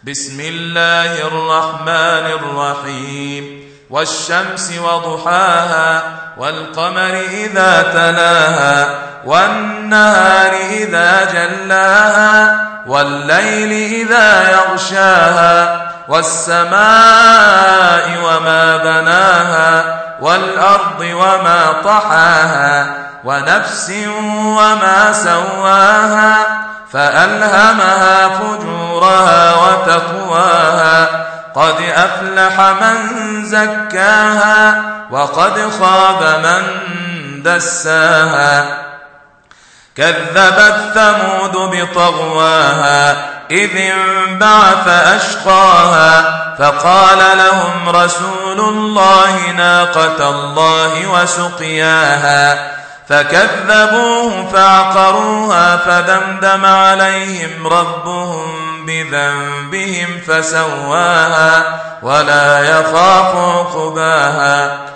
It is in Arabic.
بسم الله الرحمن الرحيم والشمس وضحاها والقمر إذا تلاها والنهار إذا جلاها والليل إذا يغشاها والسماء وما بناها والأرض وما طحاها ونفس وما سواها فألهمها فجورها وتقواها قد أفلح من زكاها وقد خاب من دساها كذبت ثمود بطغواها إذ انبعث أشقاها فقال لهم رسول الله ناقة الله وسقياها فكذبوه فعقروها فدمدم عليهم ربهم بذنبهم فسواها ولا يخاف عقباها